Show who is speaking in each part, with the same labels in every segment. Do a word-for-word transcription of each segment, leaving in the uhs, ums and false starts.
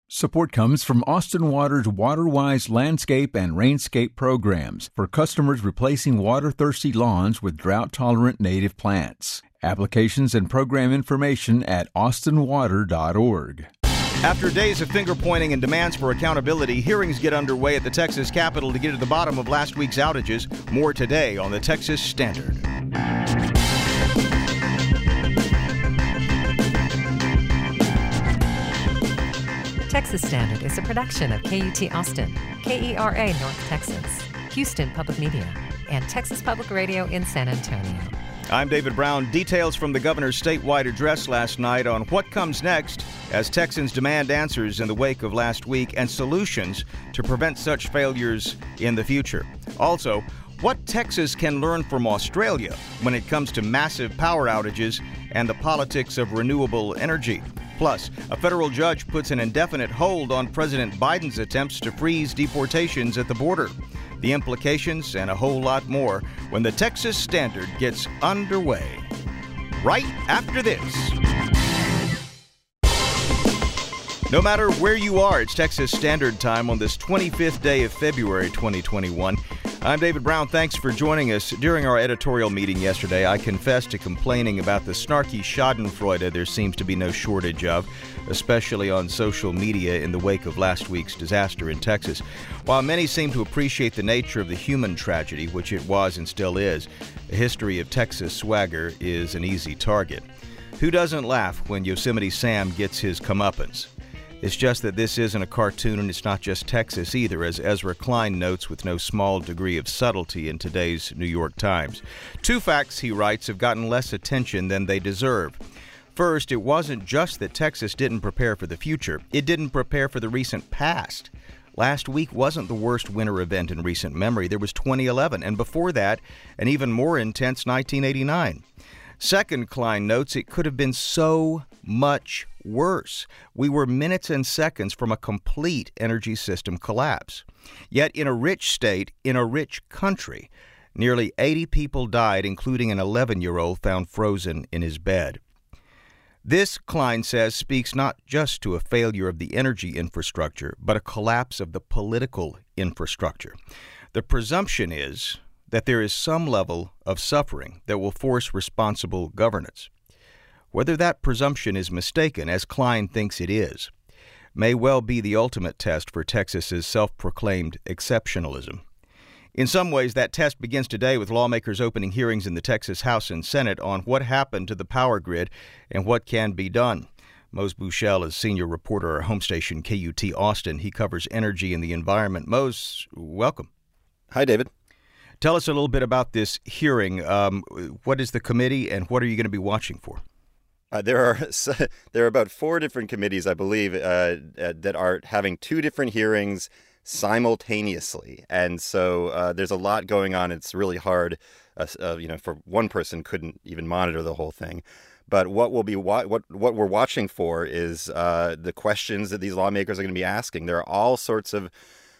Speaker 1: Support comes from Austin Water's WaterWise landscape and rainscape programs for customers replacing water-thirsty lawns with drought-tolerant native plants. Applications and program information at austin water dot org.
Speaker 2: After days of finger-pointing and demands for accountability, hearings get underway at the Texas Capitol to get to the bottom of last week's outages. More today on the Texas Standard.
Speaker 3: Texas Standard is a production of K U T Austin, K E R A North Texas, Houston Public Media, and Texas Public Radio in San Antonio.
Speaker 2: I'm David Brown. Details from the governor's statewide address last night on what comes next as Texans demand answers in the wake of last week and solutions to prevent such failures in the future. Also, what Texas can learn from Australia when it comes to massive power outages and the politics of renewable energy. Plus, a federal judge puts an indefinite hold on President Biden's attempts to freeze deportations at the border. The implications and a whole lot more when the Texas Standard gets underway. Right after this. No matter where you are, it's Texas Standard Time on this twenty-fifth day of February twenty twenty-one. I'm David Brown. Thanks for joining us. During our editorial meeting yesterday, I confessed to complaining about the snarky schadenfreude there seems to be no shortage of, especially on social media in the wake of last week's disaster in Texas. While many seem to appreciate the nature of the human tragedy, which it was and still is, a history of Texas swagger is an easy target. Who doesn't laugh when Yosemite Sam gets his comeuppance? It's just that this isn't a cartoon, and it's not just Texas either, as Ezra Klein notes with no small degree of subtlety in today's New York Times. Two facts, he writes, have gotten less attention than they deserve. First, it wasn't just that Texas didn't prepare for the future. It didn't prepare for the recent past. Last week wasn't the worst winter event in recent memory. There was twenty eleven, and before that, an even more intense nineteen eighty-nine. Second, Klein notes, it could have been so much worse. We were minutes and seconds from a complete energy system collapse. Yet in a rich state, in a rich country, nearly eighty people died, including an eleven-year-old found frozen in his bed. This, Klein says, speaks not just to a failure of the energy infrastructure, but a collapse of the political infrastructure. The presumption is that there is some level of suffering that will force responsible governance. Whether that presumption is mistaken, as Klein thinks it is, may well be the ultimate test for Texas's self-proclaimed exceptionalism. In some ways, that test begins today with lawmakers opening hearings in the Texas House and Senate on what happened to the power grid and what can be done. Mose Buchel is senior reporter at our home station K U T Austin. He covers energy and the environment. Mose, welcome.
Speaker 4: Hi, David.
Speaker 2: Tell us a little bit about this hearing. Um, what is the committee, and what are you going to be watching for?
Speaker 4: Uh, there are there are about four different committees, I believe, uh, uh, that are having two different hearings simultaneously, and so uh, there's a lot going on. It's really hard, uh, uh, you know, for one person couldn't even monitor the whole thing. But what we'll be wa- what what we're watching for is uh, the questions that these lawmakers are going to be asking. There are all sorts of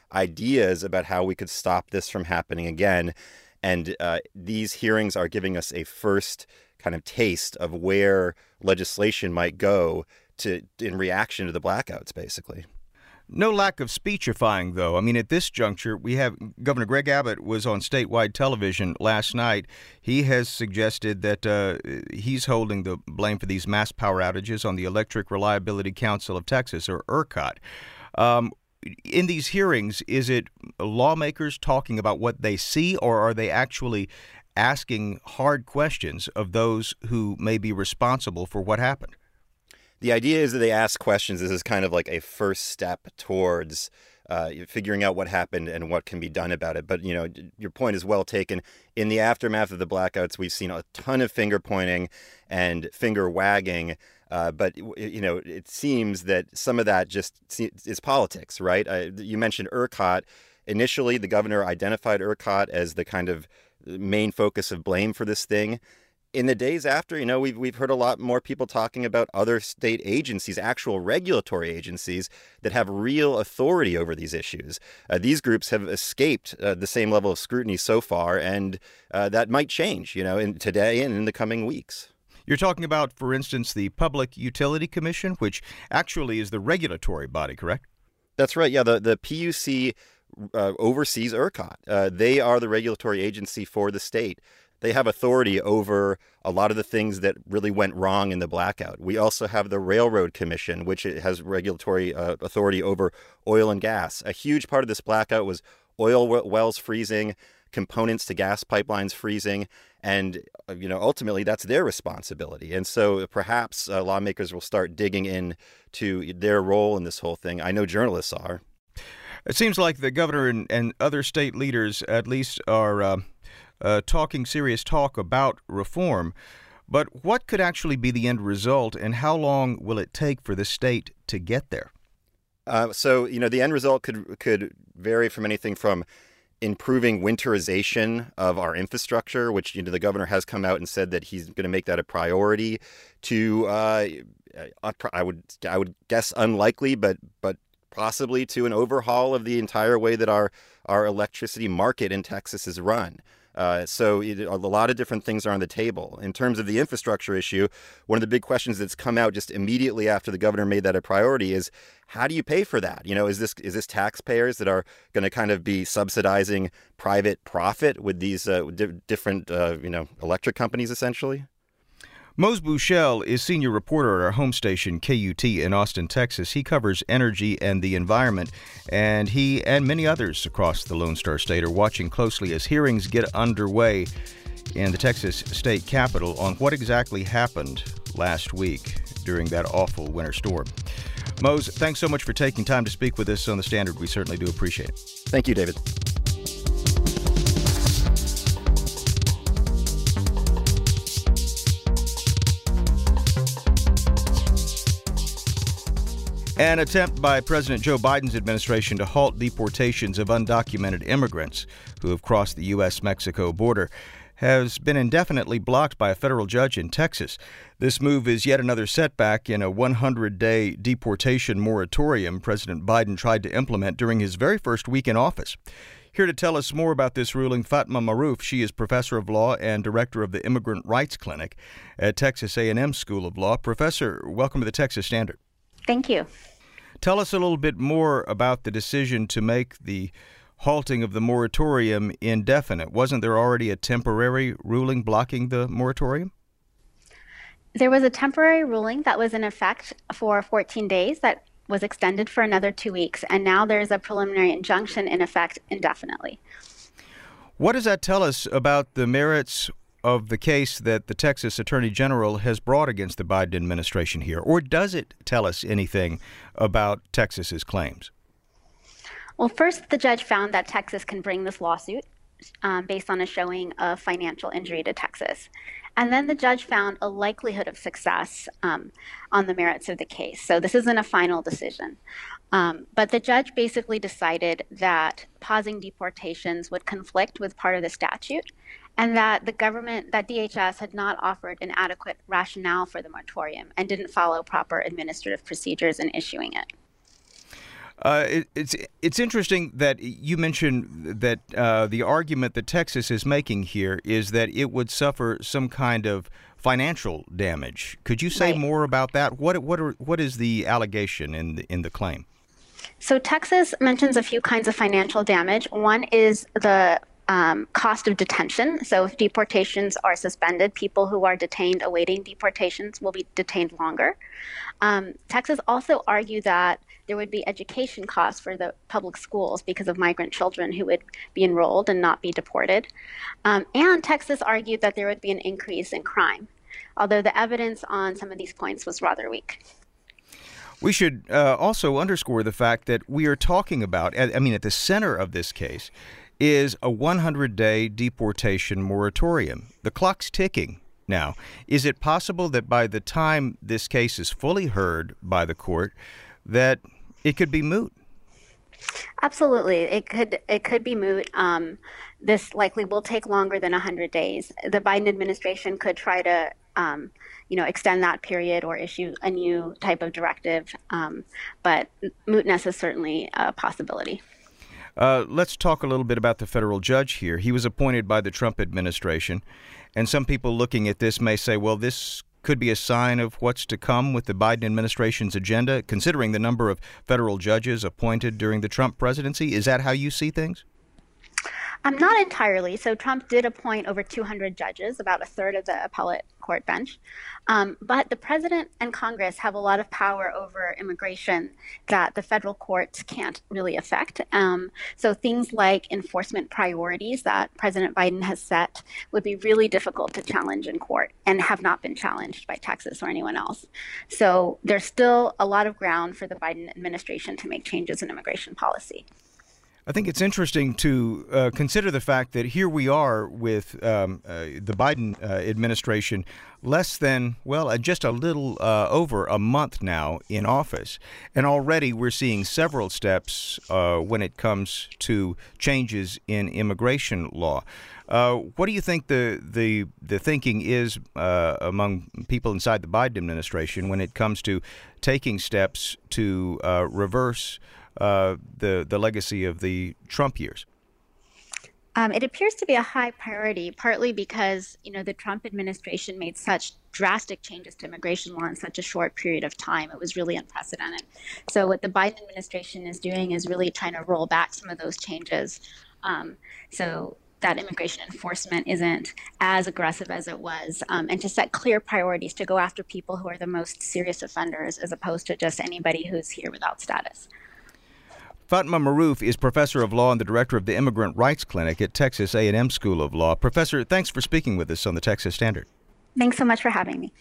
Speaker 4: ideas about how we could stop this from happening again. And uh, these hearings are giving us a first kind of taste of where legislation might go to in reaction to the blackouts, basically.
Speaker 2: No lack of speechifying, though. I mean, at this juncture, we have Governor Greg Abbott was on statewide television last night. He has suggested that uh, he's holding the blame for these mass power outages on the Electric Reliability Council of Texas, or ERCOT. Um, In these hearings, is it lawmakers talking about what they see, or are they actually asking hard questions of those who may be responsible for what happened?
Speaker 4: The idea is that they ask questions. This is kind of like a first step towards uh, figuring out what happened and what can be done about it. But, you know, your point is well taken. In the aftermath of the blackouts, we've seen a ton of finger pointing and finger wagging. Uh, but, you know, it seems that some of that just is politics, right? Uh, you mentioned ERCOT. Initially, the governor identified ERCOT as the kind of main focus of blame for this thing. In the days after, you know, we've we've heard a lot more people talking about other state agencies, actual regulatory agencies that have real authority over these issues. Uh, these groups have escaped uh, the same level of scrutiny so far, and uh, that might change, you know, in today and in the coming weeks.
Speaker 2: You're talking about, for instance, the Public Utility Commission, which actually is the regulatory body, correct?
Speaker 4: That's right. Yeah, the, the P U C uh, oversees ERCOT. Uh, they are the regulatory agency for the state. They have authority over a lot of the things that really went wrong in the blackout. We also have the Railroad Commission, which has regulatory uh, authority over oil and gas. A huge part of this blackout was oil wells freezing, components to gas pipelines freezing, and uh, you know ultimately that's their responsibility. And so perhaps uh, lawmakers will start digging in to their role in this whole thing. I know journalists are.
Speaker 2: It seems like the governor and, and other state leaders at least are uh, uh, talking serious talk about reform. But what could actually be the end result, and how long will it take for the state to get there?
Speaker 4: Uh, so, you know, the end result could could vary from anything from improving winterization of our infrastructure, which, you know, the governor has come out and said that he's going to make that a priority, to uh, I would I would guess unlikely, but but possibly to an overhaul of the entire way that our our electricity market in Texas is run. Uh, so it, a lot of different things are on the table. In terms of the infrastructure issue, one of the big questions that's come out just immediately after the governor made that a priority is, how do you pay for that? You know, is this is this taxpayers that are going to kind of be subsidizing private profit with these uh, di- different, uh, you know, electric companies, essentially?
Speaker 2: Mose Buchel is senior reporter at our home station, K U T, in Austin, Texas. He covers energy and the environment, and he and many others across the Lone Star State are watching closely as hearings get underway in the Texas state capitol on what exactly happened last week during that awful winter storm. Mose, thanks so much for taking time to speak with us on The Standard. We certainly do appreciate it.
Speaker 4: Thank you, David.
Speaker 2: An attempt by President Joe Biden's administration to halt deportations of undocumented immigrants who have crossed the U S Mexico border has been indefinitely blocked by a federal judge in Texas. This move is yet another setback in a one hundred day deportation moratorium President Biden tried to implement during his very first week in office. Here to tell us more about this ruling, Fatma Maroof. She is professor of law and director of the Immigrant Rights Clinic at Texas A and M School of Law. Professor, welcome to the Texas Standard.
Speaker 5: Thank you.
Speaker 2: Tell us a little bit more about the decision to make the halting of the moratorium indefinite. Wasn't there already a temporary ruling blocking the moratorium?
Speaker 5: There was a temporary ruling that was in effect for fourteen days that was extended for another two weeks, and now there's a preliminary injunction in effect indefinitely.
Speaker 2: What does that tell us about the merits of the case that the Texas Attorney General has brought against the Biden administration here? Or does it tell us anything about Texas's claims?
Speaker 5: Well, first, the judge found that Texas can bring this lawsuit um, based on a showing of financial injury to Texas. And then the judge found a likelihood of success um, on the merits of the case. So this isn't a final decision. Um, but the judge basically decided that pausing deportations would conflict with part of the statute, and that the government, that D H S had not offered an adequate rationale for the moratorium and didn't follow proper administrative procedures in issuing it.
Speaker 2: Uh, it, it's it's interesting that you mentioned that uh, the argument that Texas is making here is that it would suffer some kind of financial damage. Could you say
Speaker 5: Right.
Speaker 2: more about that? What what are, what is the allegation in the, in the claim?
Speaker 5: So Texas mentions a few kinds of financial damage. One is the um, cost of detention. So if deportations are suspended, people who are detained awaiting deportations will be detained longer. Um, Texas also argued that there would be education costs for the public schools because of migrant children who would be enrolled and not be deported. Um, and Texas argued that there would be an increase in crime, although the evidence on some of these points was rather weak.
Speaker 2: We should uh, also underscore the fact that we are talking about, I mean, at the center of this case is a one hundred day deportation moratorium. The clock's ticking now. Is it possible that by the time this case is fully heard by the court, that it could be moot?
Speaker 5: Absolutely. It could it could be moot. Um, this likely will take longer than one hundred days. The Biden administration could try to um, you know, extend that period or issue a new type of directive. Um, but mootness is certainly a possibility.
Speaker 2: Uh, let's talk a little bit about the federal judge here. He was appointed by the Trump administration, and some people looking at this may say, well, this could be a sign of what's to come with the Biden administration's agenda, considering the number of federal judges appointed during the Trump presidency? Is that how you see things?
Speaker 5: Um, not entirely. So Trump did appoint over two hundred judges, about a third of the appellate court bench. Um, but the president and Congress have a lot of power over immigration that the federal courts can't really affect. Um, so things like enforcement priorities that President Biden has set would be really difficult to challenge in court and have not been challenged by Texas or anyone else. So there's still a lot of ground for the Biden administration to make changes in immigration policy.
Speaker 2: I think it's interesting to uh, consider the fact that here we are with um, uh, the Biden uh, administration less than, well, uh, just a little uh, over a month now in office. And already we're seeing several steps uh, when it comes to changes in immigration law. Uh, what do you think the the, the thinking is uh, among people inside the Biden administration when it comes to taking steps to uh, reverse Uh, the the legacy of the Trump years?
Speaker 5: Um, it appears to be a high priority, partly because, you know, the Trump administration made such drastic changes to immigration law in such a short period of time. It was really unprecedented. So what the Biden administration is doing is really trying to roll back some of those changes. Um, so that immigration enforcement isn't as aggressive as it was, um, and to set clear priorities to go after people who are the most serious offenders as opposed to just anybody who's here without status.
Speaker 2: Fatma Maroof is professor of law and the director of the Immigrant Rights Clinic at Texas A and M School of Law. Professor, thanks for speaking with us on the Texas Standard.
Speaker 5: Thanks so much for having me.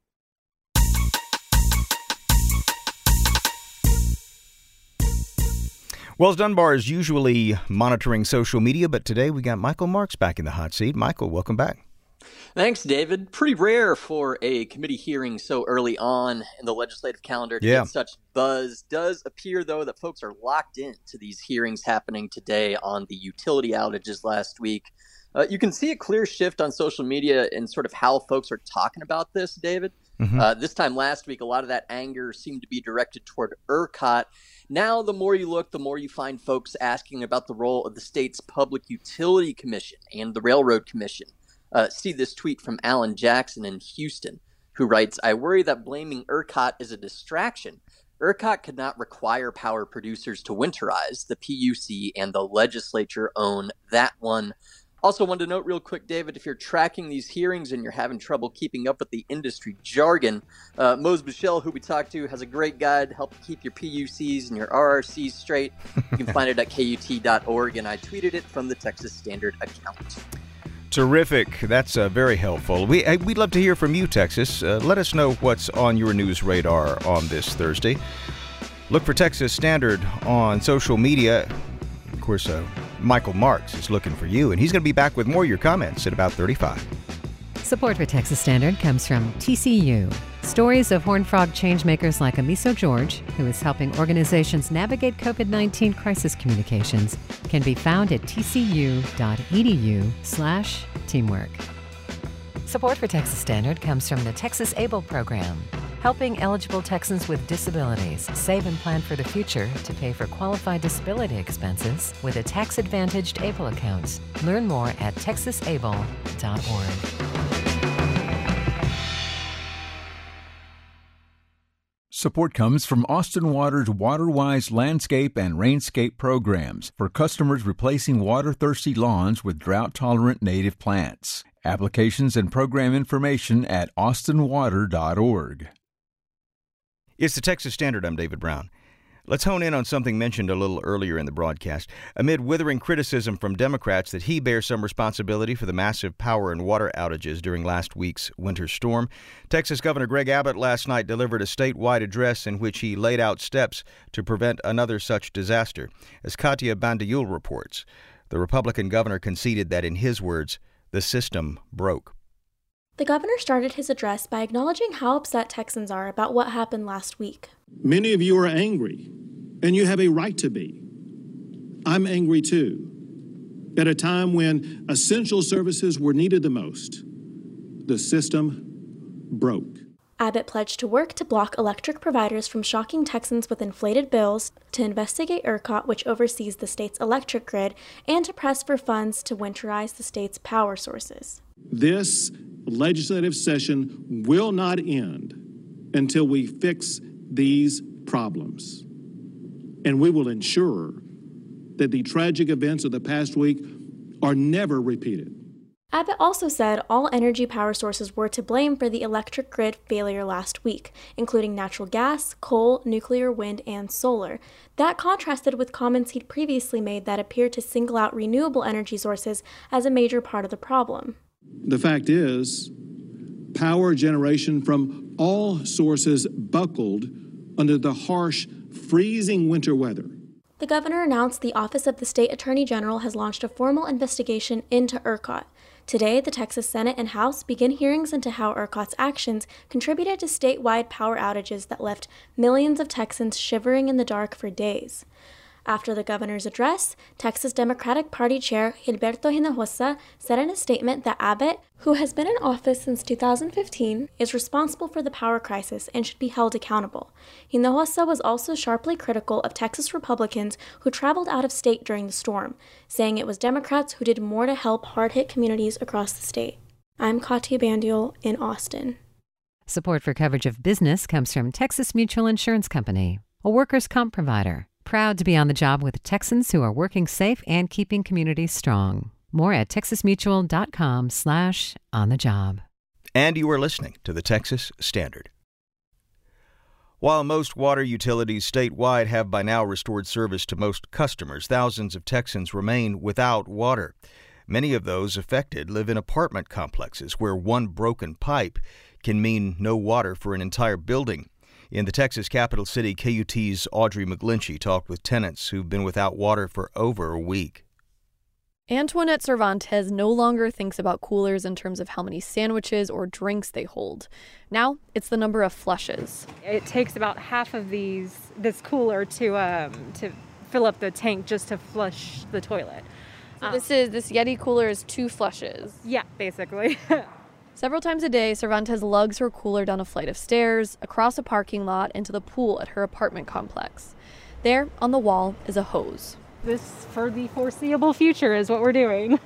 Speaker 2: Wells Dunbar is usually monitoring social media, but today we got Michael Marks back in the hot seat. Michael, welcome back.
Speaker 6: Thanks, David. Pretty rare for a committee hearing so early on in the legislative calendar to
Speaker 2: yeah.
Speaker 6: get such buzz. Does appear, though, that folks are locked in to these hearings happening today on the utility outages last week. Uh, you can see a clear shift on social media in sort of how folks are talking about this, David. Mm-hmm. Uh, this time last week, a lot of that anger seemed to be directed toward ERCOT. Now, the more you look, the more you find folks asking about the role of the state's Public Utility Commission and the Railroad Commission. Uh, see this tweet from Alan Jackson in Houston, who writes, "I worry that blaming ERCOT is a distraction. ERCOT could not require power producers to winterize. The P U C and the legislature own that one." Also wanted to note real quick, David, if you're tracking these hearings and you're having trouble keeping up with the industry jargon, uh, Mose Michelle, who we talked to, has a great guide to help keep your P U Cs and your R R Cs straight. You can find it at K U T dot org, and I tweeted it from the Texas Standard account.
Speaker 2: Terrific. That's uh, very helpful. We, uh, we'd love to hear from you, Texas. Uh, let us know what's on your news radar on this Thursday. Look for Texas Standard on social media. Of course, uh, Michael Marks is looking for you, and he's going to be back with more of your comments at about thirty-five.
Speaker 3: Support for Texas Standard comes from T C U. Stories of Horned Frog changemakers like Amiso George, who is helping organizations navigate COVID nineteen crisis communications, can be found at tcu.edu slash teamwork. Support for Texas Standard comes from the Texas ABLE program, helping eligible Texans with disabilities save and plan for the future to pay for qualified disability expenses with a tax-advantaged ABLE account. Learn more at texas able dot org.
Speaker 1: Support comes from Austin Water's WaterWise landscape and rainscape programs for customers replacing water-thirsty lawns with drought-tolerant native plants. Applications and program information at austin water dot org.
Speaker 2: It's the Texas Standard. I'm David Brown. Let's hone in on something mentioned a little earlier in the broadcast. Amid withering criticism from Democrats that he bears some responsibility for the massive power and water outages during last week's winter storm, Texas Governor Greg Abbott last night delivered a statewide address in which he laid out steps to prevent another such disaster. As Katia Bandayul reports, the Republican governor conceded that, in his words, the system broke.
Speaker 7: The governor started his address by acknowledging how upset Texans are about what happened last week.
Speaker 8: Many of you are angry, and you have a right to be. I'm angry too. At a time when essential services were needed the most, the system broke.
Speaker 7: Abbott pledged to work to block electric providers from shocking Texans with inflated bills, to investigate ERCOT, which oversees the state's electric grid, and to press for funds to winterize the state's power sources.
Speaker 8: This legislative session will not end until we fix these problems. And we will ensure that the tragic events of the past week are never repeated.
Speaker 7: Abbott also said all energy power sources were to blame for the electric grid failure last week, including natural gas, coal, nuclear, wind, and solar. That contrasted with comments he'd previously made that appeared to single out renewable energy sources as a major part of the problem.
Speaker 8: The fact is, power generation from all sources buckled under the harsh, freezing winter weather.
Speaker 7: The governor announced the Office of the State Attorney General has launched a formal investigation into ERCOT. Today, the Texas Senate and House begin hearings into how ERCOT's actions contributed to statewide power outages that left millions of Texans shivering in the dark for days. After the governor's address, Texas Democratic Party Chair Gilberto Hinojosa said in a statement that Abbott, who has been in office since two thousand fifteen, is responsible for the power crisis and should be held accountable. Hinojosa was also sharply critical of Texas Republicans who traveled out of state during the storm, saying it was Democrats who did more to help hard-hit communities across the state. I'm Katya Bandiel in Austin.
Speaker 3: Support for coverage of business comes from Texas Mutual Insurance Company, a workers' comp provider. Proud to be on the job with Texans who are working safe and keeping communities strong. More at texasmutual.com slash on the job.
Speaker 2: And you are listening to the Texas Standard. While most water utilities statewide have by now restored service to most customers, thousands of Texans remain without water. Many of those affected live in apartment complexes where one broken pipe can mean no water for an entire building. In the Texas capital city, K U T's Audrey McGlinchey talked with tenants who've been without water for over a week.
Speaker 9: Antoinette Cervantes no longer thinks about coolers in terms of how many sandwiches or drinks they hold. Now it's the number of flushes.
Speaker 10: It takes about half of these this cooler to um, to fill up the tank just to flush the toilet.
Speaker 9: So um, this is this Yeti cooler is two flushes.
Speaker 10: Yeah, basically.
Speaker 9: Several times a day, Cervantes lugs her cooler down a flight of stairs, across a parking lot, into the pool at her apartment complex. There, on the wall, is a hose.
Speaker 10: This, for the foreseeable future, is what we're doing.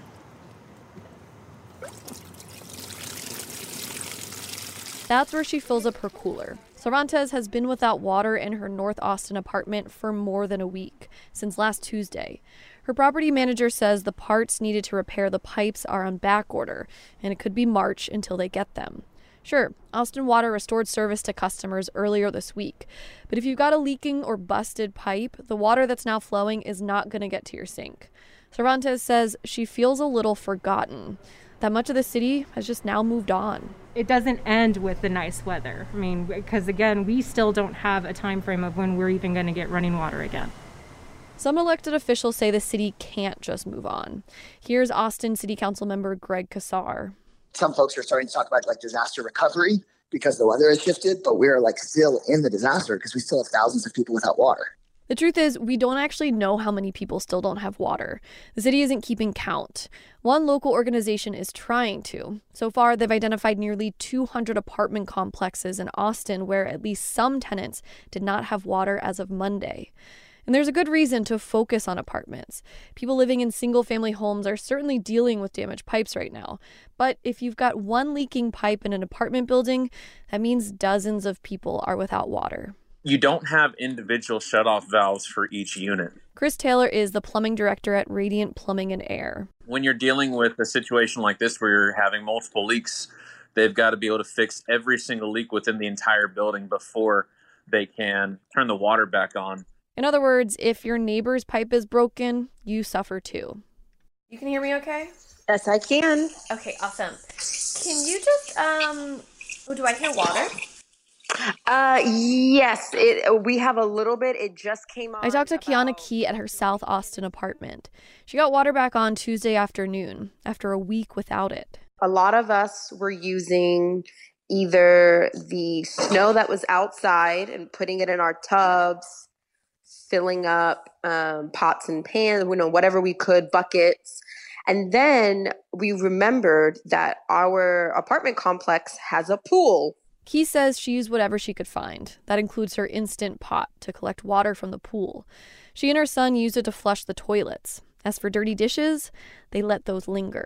Speaker 9: That's where she fills up her cooler. Cervantes has been without water in her North Austin apartment for more than a week, since last Tuesday. Her property manager says the parts needed to repair the pipes are on back order, and it could be March until they get them. Sure, Austin Water restored service to customers earlier this week, but if you've got a leaking or busted pipe, the water that's now flowing is not going to get to your sink. Cervantes says she feels a little forgotten, that much of the city has just now moved on.
Speaker 10: It doesn't end with the nice weather. I mean, because again, we still don't have a time frame of when we're even going to get running water again.
Speaker 9: Some elected officials say the city can't just move on. Here's Austin City Council member Greg Kassar.
Speaker 11: Some folks are starting to talk about like disaster recovery because the weather has shifted, but we're like still in the disaster because we still have thousands of people without water.
Speaker 9: The truth is, we don't actually know how many people still don't have water. The city isn't keeping count. One local organization is trying to. So far, they've identified nearly two hundred apartment complexes in Austin where at least some tenants did not have water as of Monday. And there's a good reason to focus on apartments. People living in single-family homes are certainly dealing with damaged pipes right now. But if you've got one leaking pipe in an apartment building, that means dozens of people are without water.
Speaker 12: You don't have individual shutoff valves for each unit.
Speaker 9: Chris Taylor is the plumbing director at Radiant Plumbing and Air.
Speaker 12: When you're dealing with a situation like this where you're having multiple leaks, they've got to be able to fix every single leak within the entire building before they can turn the water back on.
Speaker 9: In other words, if your neighbor's pipe is broken, you suffer too.
Speaker 13: You can hear me okay?
Speaker 14: Yes, I can.
Speaker 13: Okay, awesome. Can you just, um, oh, do I hear water?
Speaker 14: Uh, yes, it, we have a little bit. It just came on.
Speaker 9: I talked to
Speaker 14: about...
Speaker 9: Kiana Key at her South Austin apartment. She got water back on Tuesday afternoon after a week without it.
Speaker 14: A lot of us were using either the snow that was outside and putting it in our tubs, filling up um, pots and pans, you know, whatever we could, buckets. And then we remembered that our apartment complex has a pool.
Speaker 9: Key says she used whatever she could find. That includes her Instant Pot to collect water from the pool. She and her son used it to flush the toilets. As for dirty dishes, they let those linger.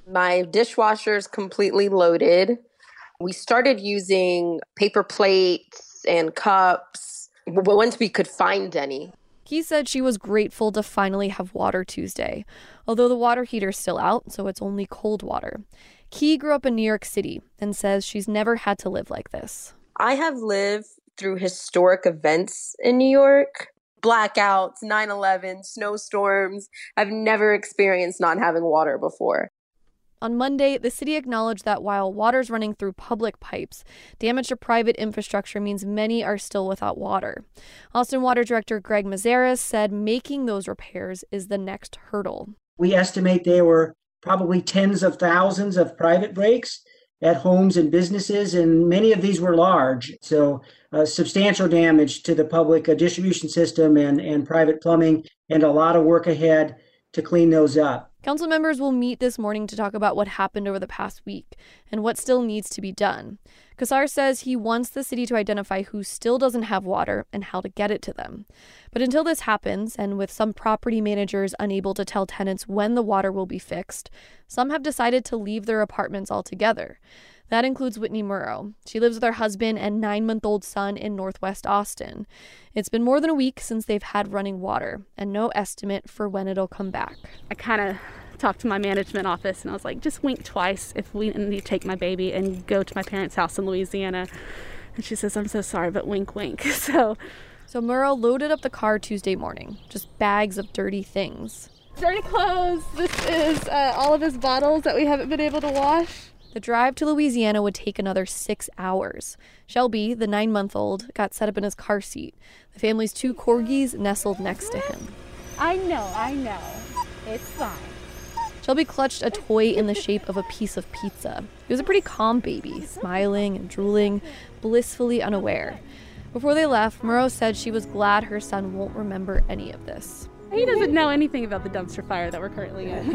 Speaker 14: My dishwasher's completely loaded. We started using paper plates and cups once we could find any.
Speaker 9: Key said she was grateful to finally have water Tuesday, although the water heater's still out, so it's only cold water. Key grew up in New York City and says she's never had to live like this.
Speaker 14: I have lived through historic events in New York. Blackouts, nine eleven, snowstorms. I've never experienced not having water before.
Speaker 9: On Monday, the city acknowledged that while water's running through public pipes, damage to private infrastructure means many are still without water. Austin Water Director Greg Mazares said making those repairs is the next hurdle.
Speaker 15: We estimate there were probably tens of thousands of private breaks at homes and businesses, and many of these were large. So uh, substantial damage to the public uh, distribution system and, and private plumbing, and a lot of work ahead to clean those up.
Speaker 9: Council members will meet this morning to talk about what happened over the past week and what still needs to be done. Kassar says he wants the city to identify who still doesn't have water and how to get it to them. But until this happens, and with some property managers unable to tell tenants when the water will be fixed, some have decided to leave their apartments altogether. That includes Whitney Murrow. She lives with her husband and nine-month-old son in Northwest Austin. It's been more than a week since they've had running water, and no estimate for when it'll come back.
Speaker 16: I kind of talked to my management office, and I was like, just wink twice if we need to take my baby and go to my parents' house in Louisiana. And she says, I'm so sorry, but wink, wink. So,
Speaker 9: so Murrow loaded up the car Tuesday morning, just bags of dirty things.
Speaker 16: Dirty clothes. This is uh, all of his bottles that we haven't been able to wash.
Speaker 9: The drive to Louisiana would take another six hours. Shelby, the nine-month-old, got set up in his car seat. The family's two corgis nestled next to him.
Speaker 16: I know, I know. It's fine.
Speaker 9: Shelby clutched a toy in the shape of a piece of pizza. He was a pretty calm baby, smiling and drooling, blissfully unaware. Before they left, Murrow said she was glad her son won't remember any of this.
Speaker 16: He doesn't know anything about the dumpster fire that we're currently in.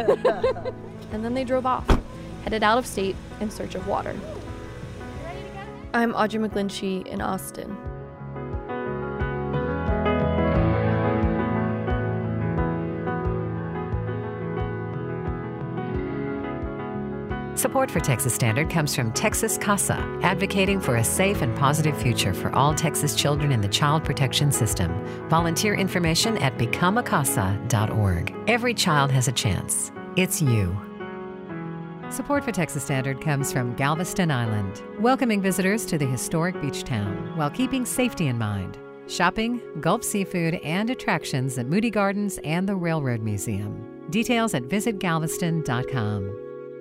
Speaker 9: And then they drove off, headed out of state in search of water. I'm Audrey McGlinchey in Austin.
Speaker 3: Support for Texas Standard comes from Texas CASA, advocating for a safe and positive future for all Texas children in the child protection system. Volunteer information at become a casa dot org. Every child has a chance. It's you. Support for Texas Standard comes from Galveston Island, welcoming visitors to the historic beach town while keeping safety in mind. Shopping, Gulf seafood, and attractions at Moody Gardens and the Railroad Museum. Details at visit galveston dot com.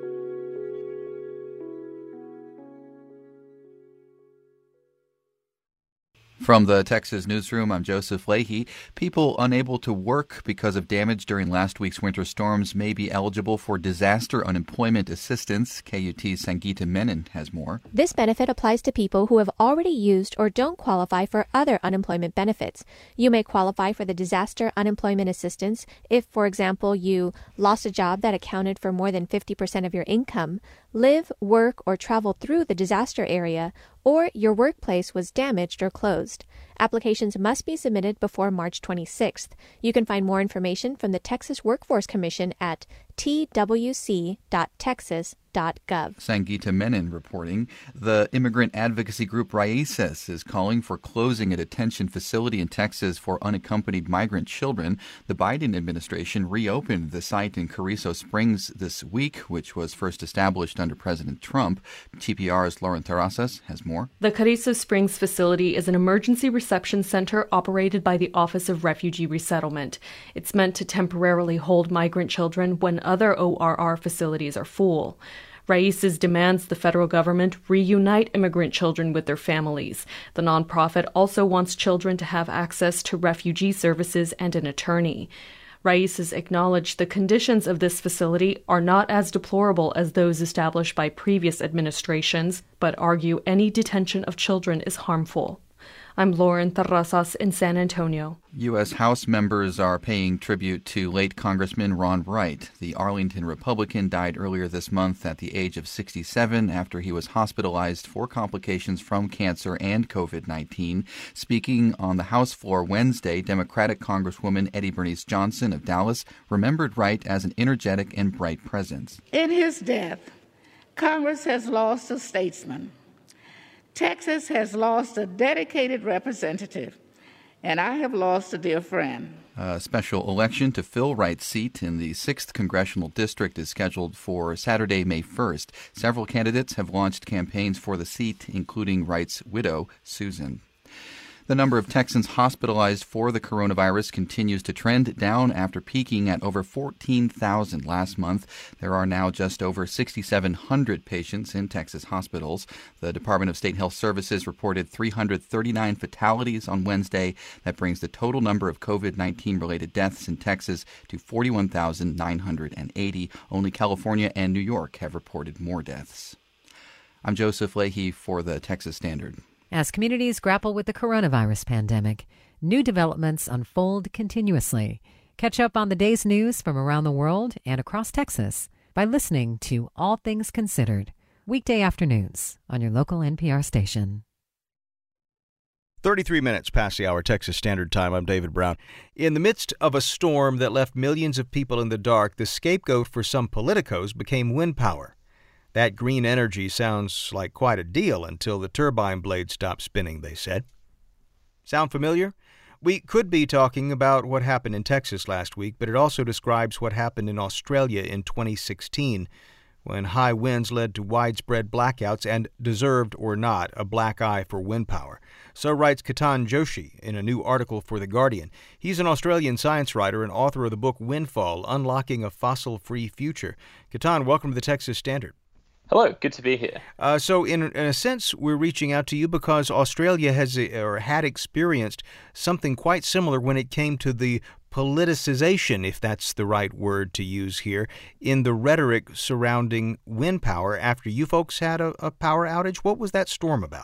Speaker 17: From the Texas Newsroom, I'm Joseph Leahy. People unable to work because of damage during last week's winter storms may be eligible for disaster unemployment assistance. K U T's Sangeeta Menon has more.
Speaker 18: This benefit applies to people who have already used or don't qualify for other unemployment benefits. You may qualify for the disaster unemployment assistance if, for example, you lost a job that accounted for more than fifty percent of your income, live, work, or travel through the disaster area, or your workplace was damaged or closed. Applications must be submitted before March twenty-sixth. You can find more information from the Texas Workforce Commission at t w c dot texas dot gov.
Speaker 17: Sangeeta Menon reporting. The immigrant advocacy group Raíces is calling for closing a detention facility in Texas for unaccompanied migrant children. The Biden administration reopened the site in Carrizo Springs this week, which was first established under President Trump. T P R's Lauren Terrazas has more.
Speaker 19: The Carrizo Springs facility is an emergency reception center operated by the Office of Refugee Resettlement. It's meant to temporarily hold migrant children when other O R R facilities are full. Raíces demands the federal government reunite immigrant children with their families. The nonprofit also wants children to have access to refugee services and an attorney. Raíces acknowledged the conditions of this facility are not as deplorable as those established by previous administrations, but argue any detention of children is harmful. I'm Lauren Terrazas in San Antonio.
Speaker 17: U S. House members are paying tribute to late Congressman Ron Wright. The Arlington Republican died earlier this month at the age of sixty-seven after he was hospitalized for complications from cancer and covid nineteen. Speaking on the House floor Wednesday, Democratic Congresswoman Eddie Bernice Johnson of Dallas remembered Wright as an energetic and bright presence.
Speaker 20: In his death, Congress has lost a statesman. Texas has lost a dedicated representative, and I have lost a dear friend.
Speaker 17: A special election to fill Wright's seat in the sixth Congressional District is scheduled for Saturday, May first. Several candidates have launched campaigns for the seat, including Wright's widow, Susan. The number of Texans hospitalized for the coronavirus continues to trend down after peaking at over fourteen thousand last month. There are now just over six thousand seven hundred patients in Texas hospitals. The Department of State Health Services reported three hundred thirty-nine fatalities on Wednesday. That brings the total number of covid nineteen related deaths in Texas to forty-one thousand nine hundred eighty. Only California and New York have reported more deaths. I'm Joseph Leahy for the Texas Standard.
Speaker 3: As communities grapple with the coronavirus pandemic, new developments unfold continuously. Catch up on the day's news from around the world and across Texas by listening to All Things Considered, weekday afternoons on your local N P R station.
Speaker 2: thirty-three minutes past the hour, Texas Standard Time. I'm David Brown. In the midst of a storm that left millions of people in the dark, the scapegoat for some politicos became wind power. That green energy sounds like quite a deal until the turbine blades stop spinning, they said. Sound familiar? We could be talking about what happened in Texas last week, but it also describes what happened in Australia in twenty sixteen, when high winds led to widespread blackouts and, deserved or not, a black eye for wind power. So writes Ketan Joshi in a new article for The Guardian. He's an Australian science writer and author of the book Windfall, Unlocking a Fossil-Free Future. Ketan, welcome to the Texas Standard.
Speaker 21: Hello, good to be here.
Speaker 2: Uh, so, in, in a sense, we're reaching out to you because Australia has or had experienced something quite similar when it came to the politicization, if that's the right word to use here, in the rhetoric surrounding wind power after you folks had a, a power outage. What was that storm about?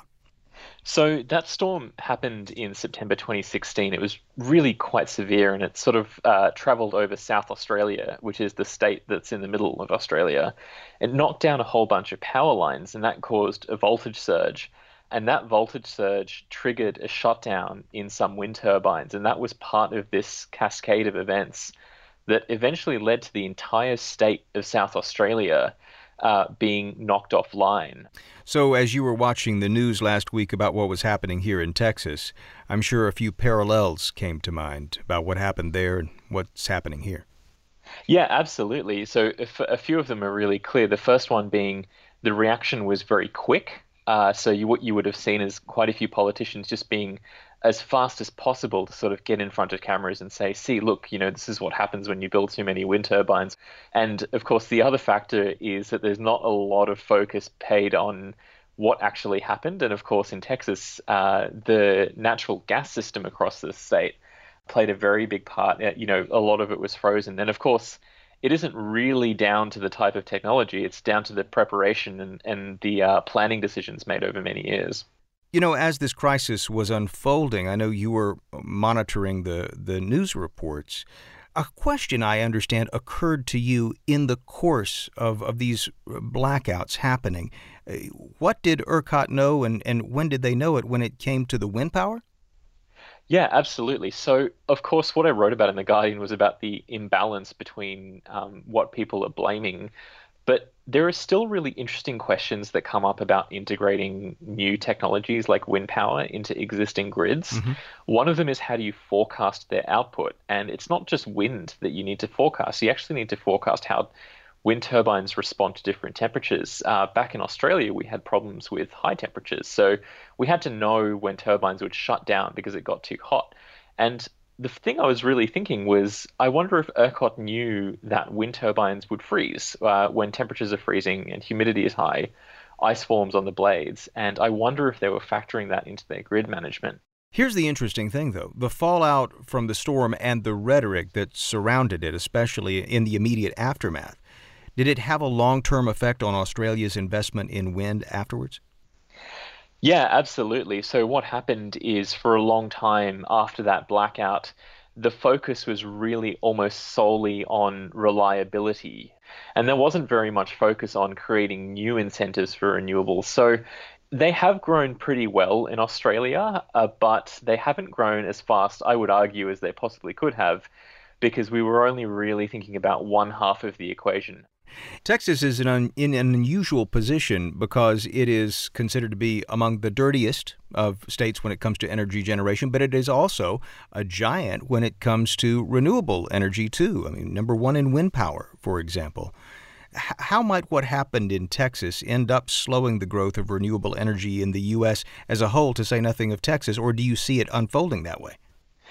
Speaker 21: So that storm happened in September twenty sixteen. It was really quite severe, and it sort of uh, travelled over South Australia, which is the state that's in the middle of Australia. It knocked down a whole bunch of power lines, and that caused a voltage surge. And that voltage surge triggered a shutdown in some wind turbines, and that was part of this cascade of events that eventually led to the entire state of South Australia uh, being knocked offline.
Speaker 2: So as you were watching the news last week about what was happening here in Texas, I'm sure a few parallels came to mind about what happened there and what's happening here.
Speaker 21: Yeah, absolutely. So if, a few of them are really clear. The first one being the reaction was very quick. Uh, so you, what you would have seen is quite a few politicians just being as fast as possible to sort of get in front of cameras and say, see, look, you know, this is what happens when you build too many wind turbines. And of course, the other factor is that there's not a lot of focus paid on what actually happened. And of course, in Texas, uh, the natural gas system across the state played a very big part. You know, a lot of it was frozen. And of course, it isn't really down to the type of technology. It's down to the preparation and, and the uh, planning decisions made over many years.
Speaker 2: You know, as this crisis was unfolding, I know you were monitoring the, the news reports. A question, I understand, occurred to you in the course of, of these blackouts happening. What did ERCOT know, and, and when did they know it when it came to the wind power?
Speaker 21: Yeah, absolutely. So, of course, what I wrote about in The Guardian was about the imbalance between um, what people are blaming. But there are still really interesting questions that come up about integrating new technologies like wind power into existing grids. Mm-hmm. One of them is, how do you forecast their output? And it's not just wind that you need to forecast. You actually need to forecast how wind turbines respond to different temperatures. Uh, back in Australia, we had problems with high temperatures. So we had to know when turbines would shut down because it got too hot. And the thing I was really thinking was, I wonder if ERCOT knew that wind turbines would freeze uh, when temperatures are freezing and humidity is high, ice forms on the blades, and I wonder if they were factoring that into their grid management.
Speaker 2: Here's the interesting thing, though. The fallout from the storm and the rhetoric that surrounded it, especially in the immediate aftermath, did it have a long-term effect on Australia's investment in wind afterwards?
Speaker 21: Yeah, absolutely. So what happened is for a long time after that blackout, the focus was really almost solely on reliability. And there wasn't very much focus on creating new incentives for renewables. So they have grown pretty well in Australia, uh, but they haven't grown as fast, I would argue, as they possibly could have, because we were only really thinking about one half of the equation.
Speaker 2: Texas is in an, in an unusual position because it is considered to be among the dirtiest of states when it comes to energy generation, but it is also a giant when it comes to renewable energy, too. I mean, number one in wind power, for example. H- how might what happened in Texas end up slowing the growth of renewable energy in the U S as a whole, to say nothing of Texas, or do you see it unfolding that way?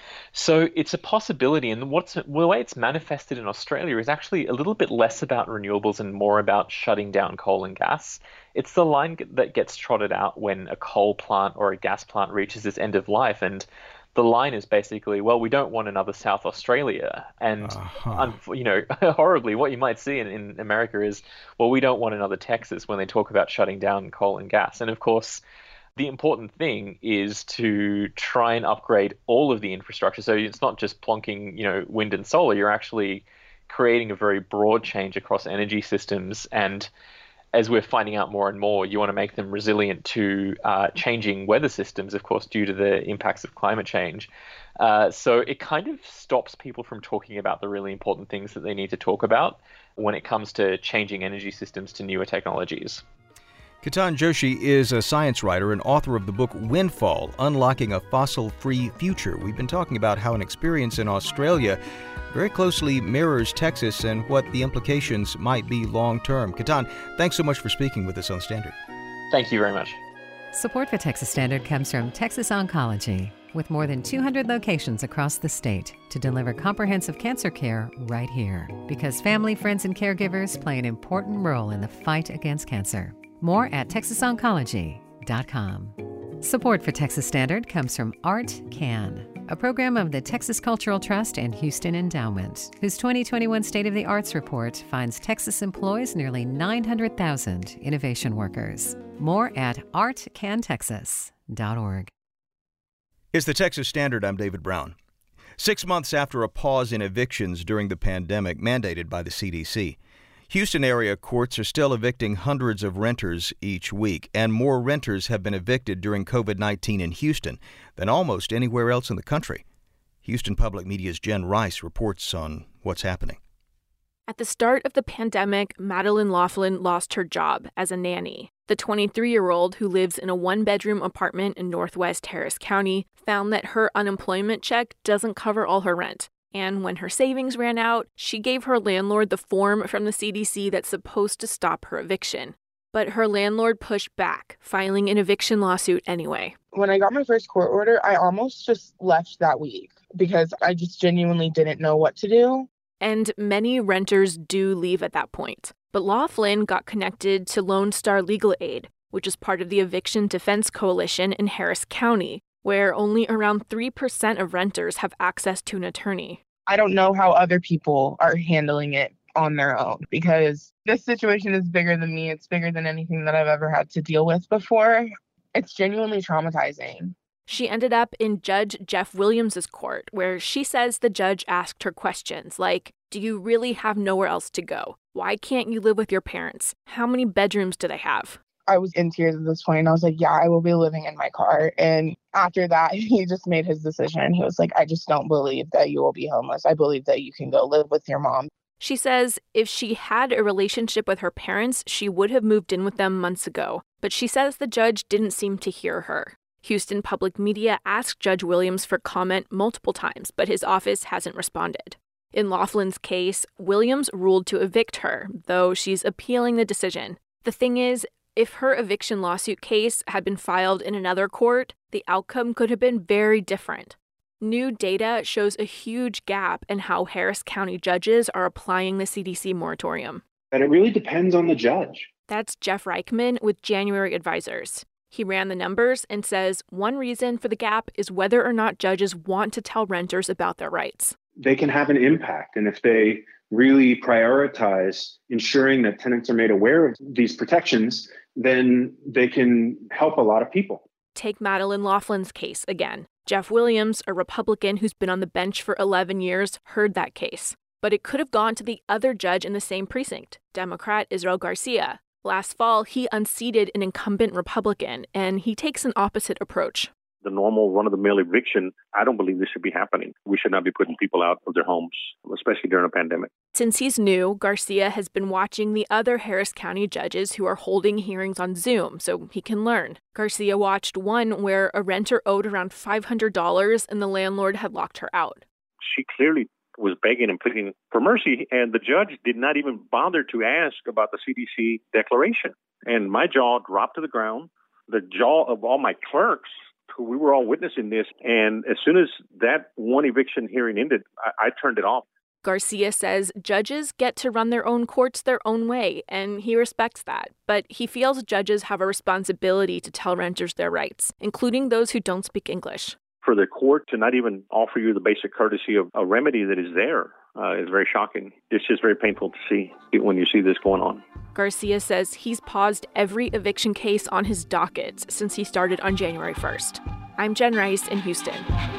Speaker 21: So it's a possibility, and what's the way it's manifested in Australia is actually a little bit less about renewables and more about shutting down coal and gas. It's the line that gets trotted out when a coal plant or a gas plant reaches its end of life, and the line is basically, well, we don't want another South Australia. And, uh-huh. you know, horribly, what you might see in, in America is, well, we don't want another Texas when they talk about shutting down coal and gas. And of course, the important thing is to try and upgrade all of the infrastructure. So it's not just plonking, you know, wind and solar. You're actually creating a very broad change across energy systems. And as we're finding out more and more, you want to make them resilient to uh, changing weather systems, of course, due to the impacts of climate change. Uh, so it kind of stops people from talking about the really important things that they need to talk about when it comes to changing energy systems to newer technologies.
Speaker 2: Ketan Joshi is a science writer and author of the book Windfall, Unlocking a Fossil-Free Future. We've been talking about how an experience in Australia very closely mirrors Texas and what the implications might be long-term. Ketan, thanks so much for speaking with us on Standard.
Speaker 21: Thank you very much.
Speaker 3: Support for Texas Standard comes from Texas Oncology, with more than two hundred locations across the state to deliver comprehensive cancer care right here. Because family, friends, and caregivers play an important role in the fight against cancer. More at texas oncology dot com. Support for Texas Standard comes from Art Can, a program of the Texas Cultural Trust and Houston Endowment, whose twenty twenty-one State of the Arts report finds Texas employs nearly nine hundred thousand innovation workers. More at art can texas dot org.
Speaker 2: It's the Texas Standard. I'm David Brown. Six months after a pause in evictions during the pandemic mandated by the C D C, Houston area courts are still evicting hundreds of renters each week, and more renters have been evicted during covid nineteen in Houston than almost anywhere else in the country. Houston Public Media's Jen Rice reports on what's happening.
Speaker 4: At the start of the pandemic, Madeline Laughlin lost her job as a nanny. The twenty-three-year-old who lives in a one-bedroom apartment in Northwest Harris County found that her unemployment check doesn't cover all her rent. And when her savings ran out, she gave her landlord the form from the C D C that's supposed to stop her eviction. But her landlord pushed back, filing an eviction lawsuit anyway.
Speaker 22: When I got my first court order, I almost just left that week because I just genuinely didn't know what to do.
Speaker 4: And many renters do leave at that point. But Laughlin got connected to Lone Star Legal Aid, which is part of the Eviction Defense Coalition in Harris County, where only around three percent of renters have access to an attorney.
Speaker 22: I don't know how other people are handling it on their own because this situation is bigger than me. It's bigger than anything that I've ever had to deal with before. It's genuinely traumatizing.
Speaker 4: She ended up in Judge Jeff Williams' court, where she says the judge asked her questions like, do you really have nowhere else to go? Why can't you live with your parents? How many bedrooms do they have?
Speaker 22: I was in tears at this point, and I was like, yeah, I will be living in my car. And after that, he just made his decision. He was like, I just don't believe that you will be homeless. I believe that you can go live with your mom.
Speaker 4: She says if she had a relationship with her parents, she would have moved in with them months ago. But she says the judge didn't seem to hear her. Houston Public Media asked Judge Williams for comment multiple times, but his office hasn't responded. In Laughlin's case, Williams ruled to evict her, though she's appealing the decision. The thing is, if her eviction lawsuit case had been filed in another court, the outcome could have been very different. New data shows a huge gap in how Harris County judges are applying the C D C moratorium.
Speaker 23: And it really depends on the judge.
Speaker 4: That's Jeff Reichman with January Advisors. He ran the numbers and says one reason for the gap is whether or not judges want to tell renters about their rights.
Speaker 23: They can have an impact, and if they really prioritize ensuring that tenants are made aware of these protections, then they can help a lot of people.
Speaker 4: Take Madeline Laughlin's case again. Jeff Williams, a Republican who's been on the bench for eleven years, heard that case. But it could have gone to the other judge in the same precinct, Democrat Israel Garcia. Last fall, he unseated an incumbent Republican, and he takes an opposite approach.
Speaker 1: The normal run-of-the-mill eviction, I don't believe this should be happening. We should not be putting people out of their homes, especially during a pandemic.
Speaker 4: Since he's new, Garcia has been watching the other Harris County judges who are holding hearings on Zoom so he can learn. Garcia watched one where a renter owed around five hundred dollars and the landlord had locked her out.
Speaker 1: She clearly was begging and pleading for mercy, and the judge did not even bother to ask about the C D C declaration. And my jaw dropped to the ground, the jaw of all my clerks. We were all witnessing this, and as soon as that one eviction hearing ended, I, I turned it off.
Speaker 4: Garcia says judges get to run their own courts their own way, and he respects that. But he feels judges have a responsibility to tell renters their rights, including those who don't speak English.
Speaker 1: For the court to not even offer you the basic courtesy of a remedy that is there uh, is very shocking. It's just very painful to see when you see this going on.
Speaker 4: Garcia says he's paused every eviction case on his docket since he started on January first. I'm Jen Rice in Houston.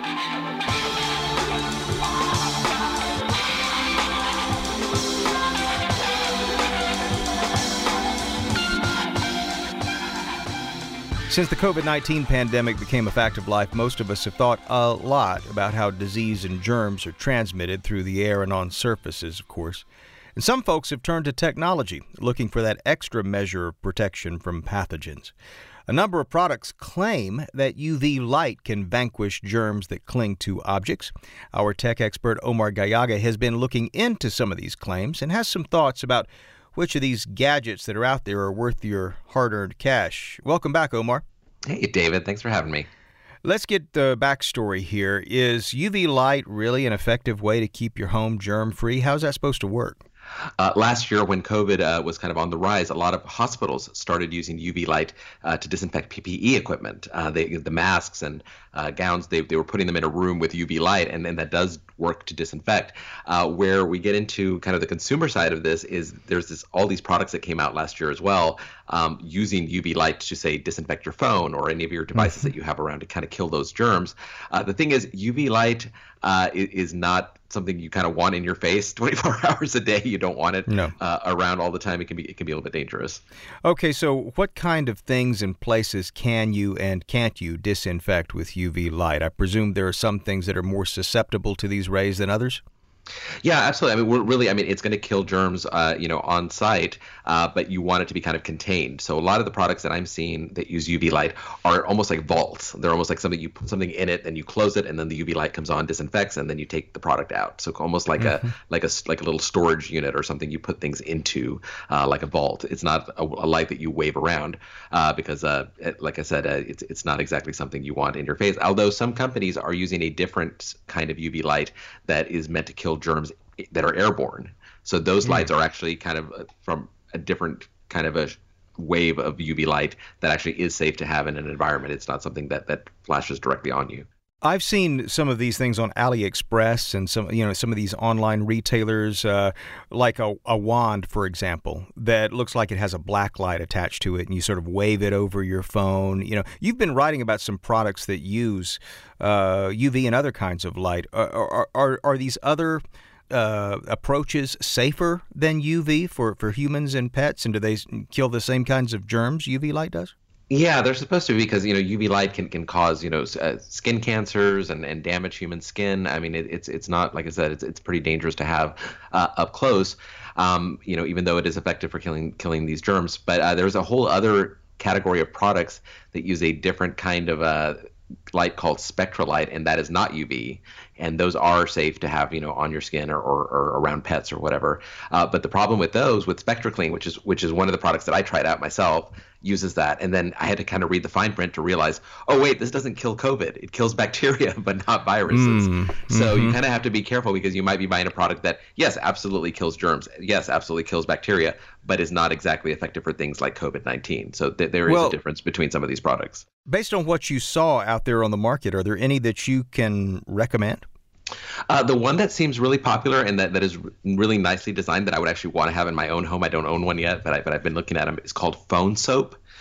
Speaker 2: Since the COVID nineteen pandemic became a fact of life, most of us have thought a lot about how disease and germs are transmitted through the air and on surfaces, of course. And some folks have turned to technology, looking for that extra measure of protection from pathogens. A number of products claim that U V light can vanquish germs that cling to objects. Our tech expert Omar Gallaga has been looking into some of these claims and has some thoughts about which of these gadgets that are out there are worth your hard-earned cash. Welcome back, Omar.
Speaker 5: Hey, David. Thanks for having me.
Speaker 2: Let's get the backstory here. Is U V light really an effective way to keep your home germ-free? How's that supposed to work?
Speaker 5: Uh, last year, when COVID uh, was kind of on the rise, a lot of hospitals started using U V light uh, to disinfect P P E equipment. Uh, they, the masks and uh, gowns, they, they were putting them in a room with U V light, and then that does work to disinfect. Uh, where we get into kind of the consumer side of this is there's this all these products that came out last year as well, um, using U V light to, say, disinfect your phone or any of your devices that you have around to kind of kill those germs. Uh, the thing is, U V light uh, is not something you kind of want in your face twenty-four hours a day. You don't want it
Speaker 2: no.
Speaker 5: uh, around all the time. It can be it can be a little bit dangerous.
Speaker 2: Okay, so what kind of things and places can you and can't you disinfect with U V light? I presume there are some things that are more susceptible to these rays than others?
Speaker 5: Yeah, absolutely. I mean, we're really, I mean, it's going to kill germs, uh, you know, on site, uh, but you want it to be kind of contained. So a lot of the products that I'm seeing that use U V light are almost like vaults. They're almost like something you put something in it, and you close it, and then the U V light comes on, disinfects, and then you take the product out. So almost like mm-hmm. a like a like a little storage unit or something you put things into, uh, like a vault. It's not a, a light that you wave around uh, because, uh, it, like I said, uh, it's it's not exactly something you want in your face. Although some companies are using a different kind of U V light that is meant to kill germs that are airborne. So those mm. lights are actually kind of from a different kind of a wave of U V light that actually is safe to have in an environment. It's not something that, that flashes directly on you.
Speaker 2: I've seen some of these things on AliExpress and some, you know, some of these online retailers, uh, like a, a wand, for example, that looks like it has a black light attached to it, and you sort of wave it over your phone. You know, you've been writing about some products that use uh, U V and other kinds of light. Are are, are, are these other uh, approaches safer than U V for, for humans and pets, and do they kill the same kinds of germs U V light does?
Speaker 5: Yeah, they're supposed to, because, you know, U V light can, can cause, you know, uh, skin cancers and, and damage human skin. I mean, it, it's it's not, like I said, it's it's pretty dangerous to have uh, up close, um, you know, even though it is effective for killing killing these germs. But uh, there's a whole other category of products that use a different kind of uh, light called SpectraLite, and that is not U V. And those are safe to have, you know, on your skin or, or, or around pets or whatever. Uh, but the problem with those, with SpectraClean, which is which is one of the products that I tried out myself, uses that. And then I had to kind of read the fine print to realize, oh, wait, this doesn't kill COVID. It kills bacteria, but not viruses. Mm, so mm-hmm. you kind of have to be careful, because you might be buying a product that, yes, absolutely kills germs. Yes, absolutely kills bacteria, but is not exactly effective for things like COVID nineteen. So th- there is well, a difference between some of these products.
Speaker 2: Based on what you saw out there on the market, are there any that you can recommend?
Speaker 5: Uh, the one that seems really popular and that, that is really nicely designed that I would actually want to have in my own home, I don't own one yet, but, I, but I've been looking at them, is called Phone Soap.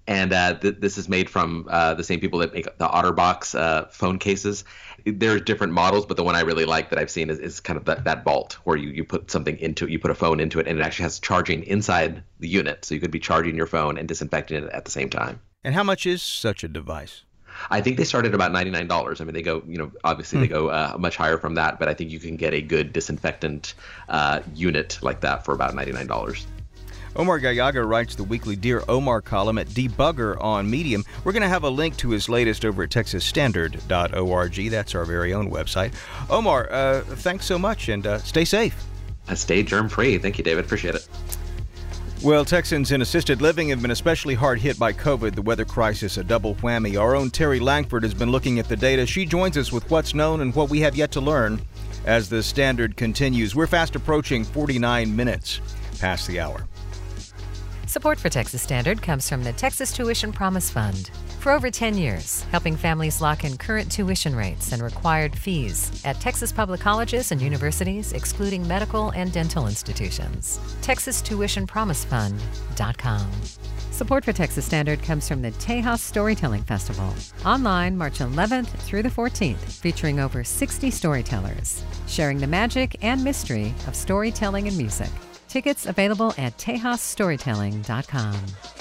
Speaker 5: And uh, th- this is made from uh, the same people that make the OtterBox uh, phone cases. There are different models, but the one I really like that I've seen is, is kind of that, that vault where you, you put something into it, you put a phone into it, and it actually has charging inside the unit. So you could be charging your phone and disinfecting it at the same time.
Speaker 2: And how much is such a device?
Speaker 5: I think they start at about ninety-nine dollars. I mean, they go, you know, obviously
Speaker 2: Hmm.
Speaker 5: they go uh, much higher from that, but I think you can get a good disinfectant uh, unit like that for about ninety-nine dollars.
Speaker 2: Omar Gallaga writes the weekly Dear Omar column at Debugger on Medium. We're going to have a link to his latest over at texas standard dot org. That's our very own website. Omar, uh, thanks so much, and uh, stay safe.
Speaker 5: Uh, stay germ-free. Thank you, David. Appreciate it.
Speaker 2: Well, Texans in assisted living have been especially hard hit by COVID, the weather crisis, a double whammy. Our own Terry Langford has been looking at the data. She joins us with what's known and what we have yet to learn as the Standard continues. We're fast approaching forty-nine minutes past the hour.
Speaker 3: Support for Texas Standard comes from the Texas Tuition Promise Fund. For over ten years, helping families lock in current tuition rates and required fees at Texas public colleges and universities, excluding medical and dental institutions. Texas Tuition Promise Fund dot com. Support for Texas Standard comes from the Tejas Storytelling Festival. Online, March eleventh through the fourteenth, featuring over sixty storytellers, sharing the magic and mystery of storytelling and music. Tickets available at tejas storytelling dot com.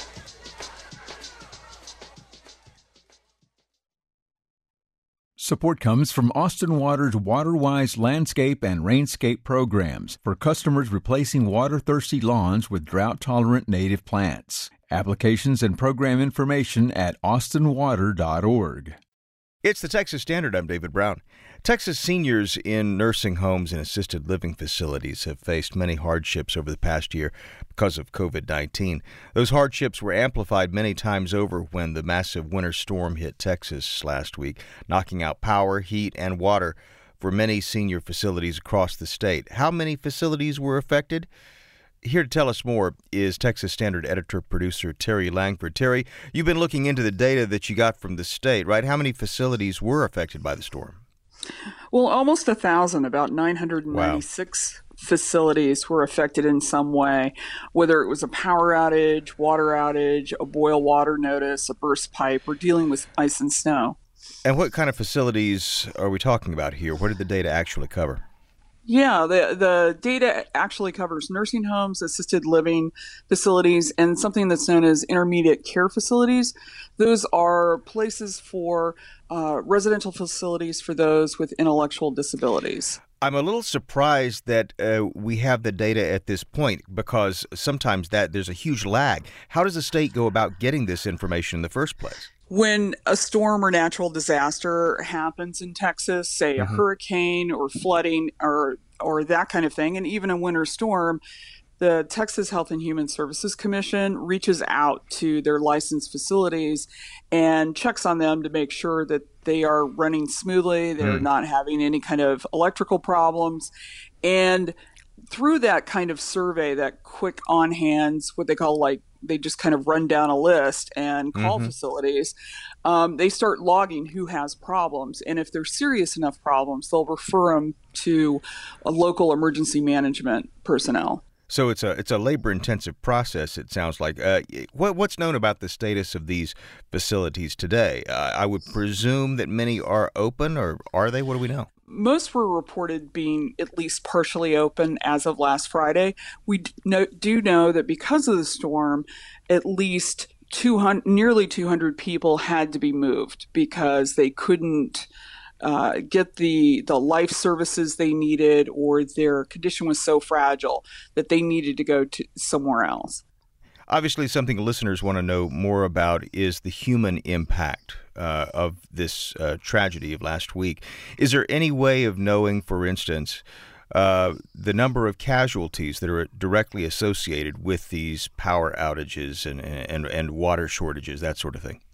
Speaker 6: Support comes from Austin Water's WaterWise landscape and rainscape programs for customers replacing water-thirsty lawns with drought-tolerant native plants. Applications and program information at austin water dot org.
Speaker 2: It's the Texas Standard. I'm David Brown. Texas seniors in nursing homes and assisted living facilities have faced many hardships over the past year because of COVID nineteen. Those hardships were amplified many times over when the massive winter storm hit Texas last week, knocking out power, heat, and water for many senior facilities across the state. How many facilities were affected? Here to tell us more is Texas Standard editor-producer Terry Langford. Terry, you've been looking into the data that you got from the state, right? How many facilities were affected by the storm?
Speaker 7: Well, almost a thousand, about nine hundred ninety-six wow. facilities were affected in some way, whether it was a power outage, water outage, a boil water notice, a burst pipe, or dealing with ice and snow.
Speaker 2: And what kind of facilities are we talking about here? What did the data actually cover?
Speaker 7: Yeah, the the data actually covers nursing homes, assisted living facilities, and something that's known as intermediate care facilities. Those are places for uh, residential facilities for those with intellectual disabilities.
Speaker 2: I'm a little surprised that uh, we have the data at this point because sometimes that there's a huge lag. How does the state go about getting this information in the first place?
Speaker 7: When a storm or natural disaster happens in Texas, say a mm-hmm. hurricane or flooding or or that kind of thing, and even a winter storm, the Texas Health and Human Services Commission reaches out to their licensed facilities and checks on them to make sure that they are running smoothly, they're mm. not having any kind of electrical problems. And through that kind of survey, that quick on hands, what they call like, they just kind of run down a list and call mm-hmm. facilities. Um, they start logging who has problems. And if they're serious enough problems, they'll refer them to a local emergency management personnel.
Speaker 2: So it's a it's a labor-intensive process, it sounds like. Uh, what, what's known about the status of these facilities today? Uh, I would presume that many are open, or are they? What do we know?
Speaker 7: Most were reported being at least partially open as of last Friday. We do know, do know that because of the storm, at least two hundred, nearly two hundred people had to be moved because they couldn't uh, get the the life services they needed, or their condition was so fragile that they needed to go to somewhere else.
Speaker 2: Obviously, something listeners want to know more about is the human impact uh, of this uh, tragedy of last week. Is there any way of knowing, for instance, uh, the number of casualties that are directly associated with these power outages and, and, and water shortages, that sort of thing?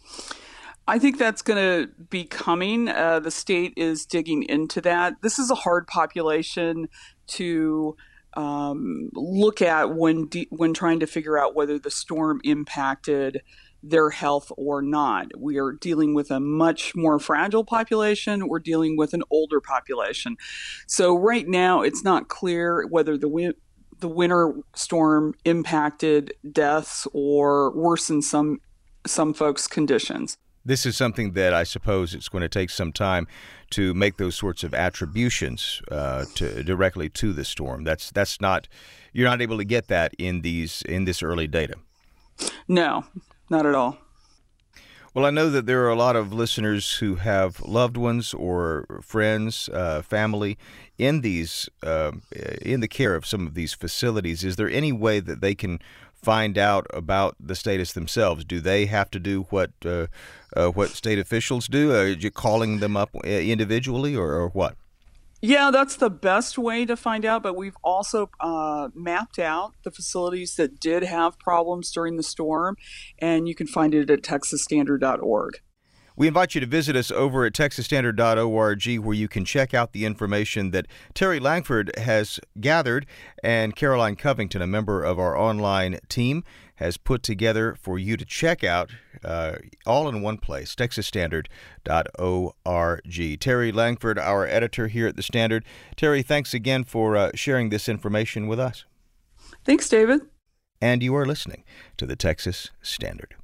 Speaker 7: I think that's going to be coming. Uh, the state is digging into that. This is a hard population to Um, look at when de- when trying to figure out whether the storm impacted their health or not. We are dealing with a much more fragile population. We're dealing with an older population. So right now, it's not clear whether the win- the winter storm impacted deaths or worsened some some folks' conditions.
Speaker 2: This is something that I suppose it's going to take some time to make those sorts of attributions uh, to directly to the storm. That's that's not you're not able to get that in these in this early data.
Speaker 7: No, not at all.
Speaker 2: Well, I know that there are a lot of listeners who have loved ones or friends, uh, family in these uh, in the care of some of these facilities. Is there any way that they can find out about the status themselves? Do they have to do what uh, uh, what state officials do? Are you calling them up individually, or, or what?
Speaker 7: Yeah, that's the best way to find out. But we've also uh, mapped out the facilities that did have problems during the storm, and you can find it at texas standard dot org.
Speaker 2: We invite you to visit us over at texas standard dot org, where you can check out the information that Terry Langford has gathered, and Caroline Covington, a member of our online team, has put together for you to check out, uh, all in one place, texas standard dot org. Terry Langford, our editor here at The Standard. Terry, thanks again for uh, sharing this information with us.
Speaker 7: Thanks, David.
Speaker 2: And you are listening to the Texas Standard.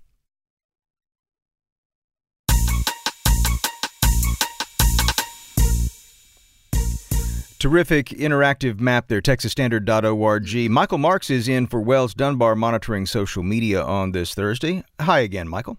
Speaker 2: Terrific interactive map there, texas standard dot org. Michael Marks is in for Wells Dunbar, monitoring social media on this Thursday. Hi again, Michael.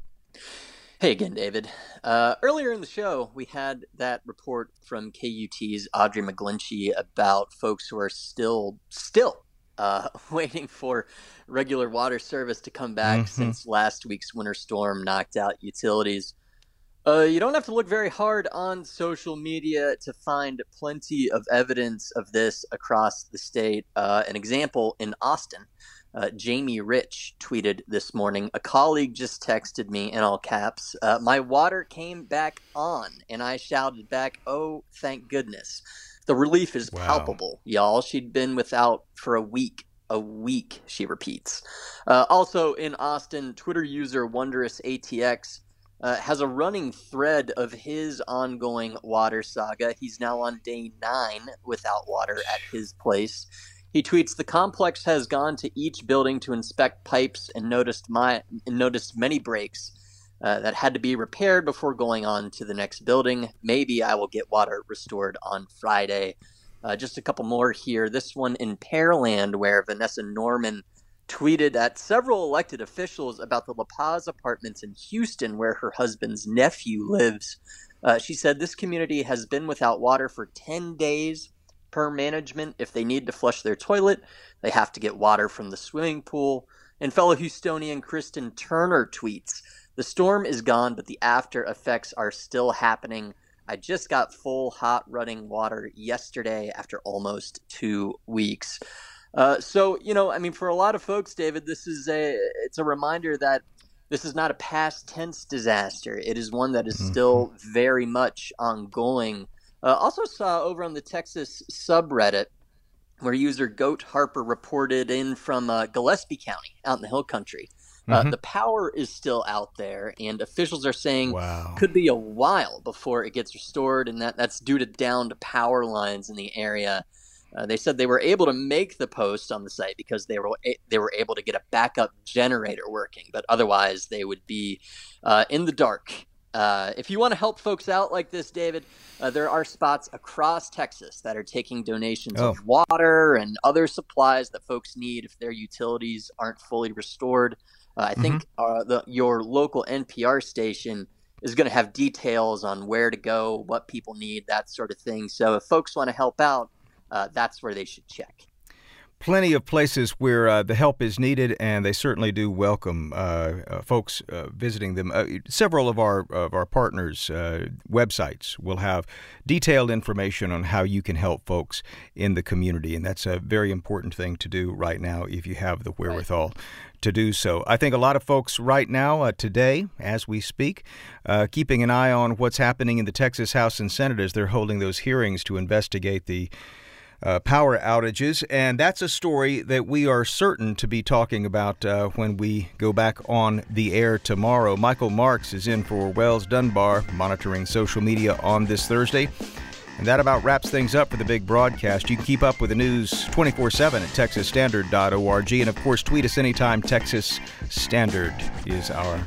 Speaker 8: Hey again, David. Uh, earlier in the show, we had that report from K U T's Audrey McGlinchey about folks who are still, still uh, waiting for regular water service to come back mm-hmm. since last week's winter storm knocked out utilities. Uh, you don't have to look very hard on social media to find plenty of evidence of this across the state. Uh, an example in Austin, uh, Jamie Rich tweeted this morning, a colleague just texted me in all caps, uh, my water came back on, and I shouted back, oh, thank goodness. The relief is wow. palpable, y'all. She'd been without for a week. A week, she repeats. Uh, also in Austin, Twitter user Wondrous A T X Uh, has a running thread of his ongoing water saga. He's now on day nine without water at his place. He tweets, the complex has gone to each building to inspect pipes and noticed my noticed many breaks uh, that had to be repaired before going on to the next building. Maybe I will get water restored on Friday. Uh, just a couple more here. This one in Pearland, where Vanessa Norman tweeted at several elected officials about the La Paz apartments in Houston where her husband's nephew lives. Uh, she said this community has been without water for ten days per management. If they need to flush their toilet, they have to get water from the swimming pool. And fellow Houstonian Kristen Turner tweets, the storm is gone, but the after effects are still happening. I just got full hot running water yesterday after almost two weeks. Uh, so, you know, I mean, for a lot of folks, David, this is a, it's a reminder that this is not a past tense disaster. It is one that is mm-hmm. still very much ongoing. Uh, also saw over on the Texas subreddit where user Goat Harper reported in from uh, Gillespie County out in the Hill Country. Uh, mm-hmm. The power is still out there, and officials are saying wow. could be a while before it gets restored, and that, that's due to downed power lines in the area. Uh, they said they were able to make the post on the site because they were a- they were able to get a backup generator working, but otherwise they would be uh, in the dark. Uh, if you want to help folks out like this, David, uh, there are spots across Texas that are taking donations oh. of water and other supplies that folks need if their utilities aren't fully restored. Uh, I mm-hmm. think uh, the, your local N P R station is going to have details on where to go, what people need, that sort of thing. So if folks want to help out, Uh, that's where they should check.
Speaker 2: Plenty of places where uh, the help is needed, and they certainly do welcome uh, uh, folks uh, visiting them. Uh, several of our of our partners' uh, websites will have detailed information on how you can help folks in the community, and that's a very important thing to do right now if you have the wherewithal right. to do so. I think a lot of folks right now, uh, today, as we speak, uh, keeping an eye on what's happening in the Texas House and Senate as they're holding those hearings to investigate the Uh, power outages, and that's a story that we are certain to be talking about uh, when we go back on the air tomorrow. Michael Marks is in for Wells Dunbar, monitoring social media on this Thursday. And that about wraps things up for the big broadcast. You can keep up with the news twenty-four seven at texas standard dot org, and of course tweet us anytime. Texas Standard is our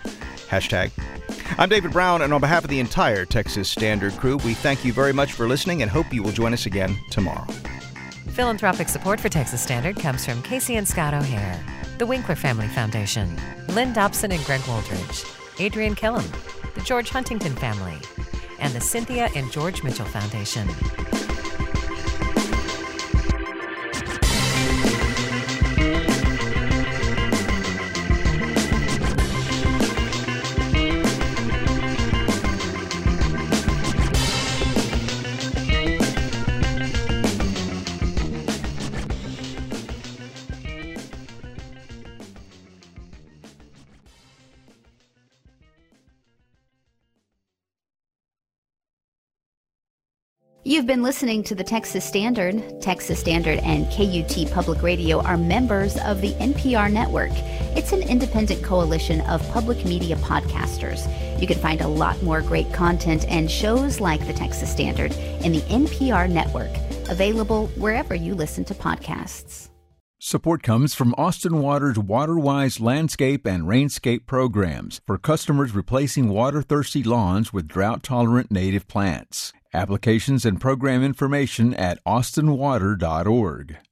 Speaker 2: Hashtag. I'm David Brown, and on behalf of the entire Texas Standard crew, we thank you very much for listening and hope you will join us again tomorrow.
Speaker 3: Philanthropic support for Texas Standard comes from Casey and Scott O'Hare, the Winkler Family Foundation, Lynn Dobson and Greg Wooldridge, Adrian Killam, the George Huntington Family, and the Cynthia and George Mitchell Foundation.
Speaker 10: You've been listening to the Texas Standard. Texas Standard and K U T Public Radio are members of the N P R Network. It's an independent coalition of public media podcasters. You can find a lot more great content and shows like the Texas Standard in the N P R Network, available wherever you listen to podcasts.
Speaker 6: Support comes from Austin Water's WaterWise landscape and rainscape programs for customers replacing water-thirsty lawns with drought-tolerant native plants. Applications and program information at austin water dot org.